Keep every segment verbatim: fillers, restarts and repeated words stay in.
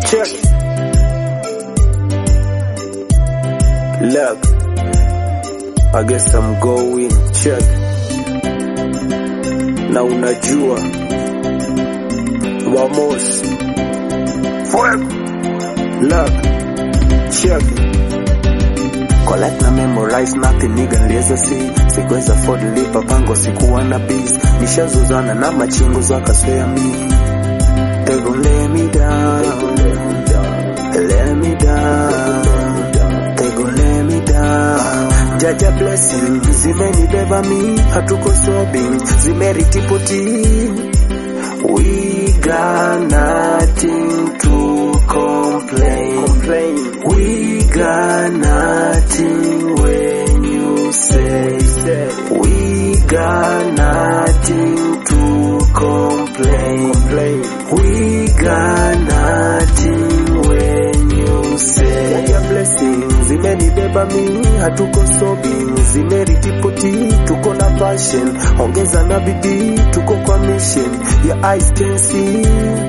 Check. Look, I guess I'm going. Check. Na unajua Vamos Fuego. Look, check. Collect na memorize nothing nigga niliweza see. Sikuweza afford lipa pango, sikuwa na beast. Nishazuzana na machingo zakaswea mi. They gon' lay me down, lay me down, they gon' lay me down. Jaja blessing, zimenibeba mi, hatuko sobbing, zimeritipoti. We got nothing to complain, complain. We got nothing when you say, say. We got nothing to complain, complain. We got nothing when you say. Your blessings, zimenibeba mi, hatuko sobbing, zimeritipoti, tuko na passion, ongeza na bidii, tuko kwa mission. Your eyes can see,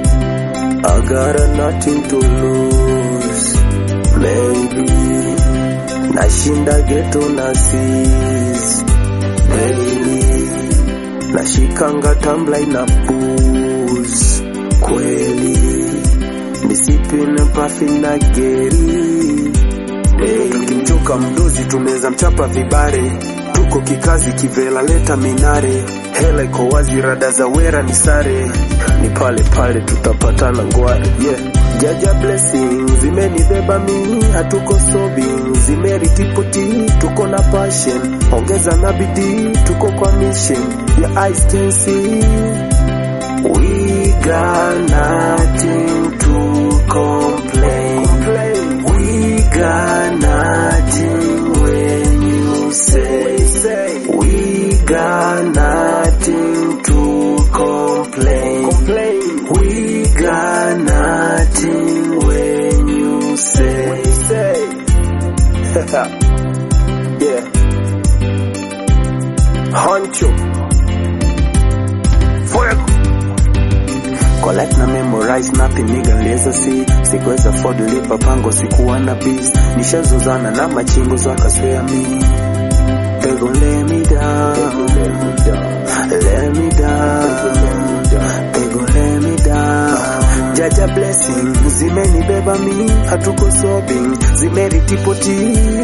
I got nothing to lose. Maybe nashinda ghetto na seize. Maybe nashikanga tumbler na booze. Kweli nisipine pafi na geri. Tukimchoka mdozi tuneza mchapa vibare. Tuko kikazi kivela leta minare. Hela iko wazi rada za wera ni sare. Ni pale pale tutapatana ngware. Yeah. Jaja blessings zimenibeba mi, hatuko sobbing, zimeritipoti, tuko na passion, ongeza na bidii, tuko kwa mission. Your eyes can see, we got nothing to complain, complain. We got nothing when you say, say. We got nothing to complain, complain. We got nothing when you say, say. Yeah. Honcho. Fuego. Collect na memorize nothing nigga niliweza see. Sikuweza afford lipa pango, sikuwa na beast. Nishazuzana na machingo zakaswea mi. They gon' lay me down, lay me down, they gon' lay me down. Jaja blessing, zimenibeba mi, hatuko sobbing, zimeritipoti.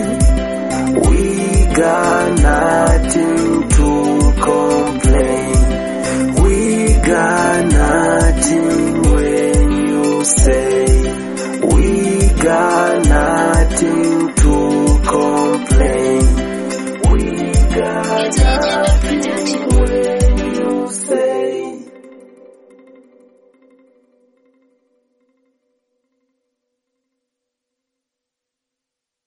We got nothing to complain. We got nothing when you say. We got nothing to complain. We got nothing.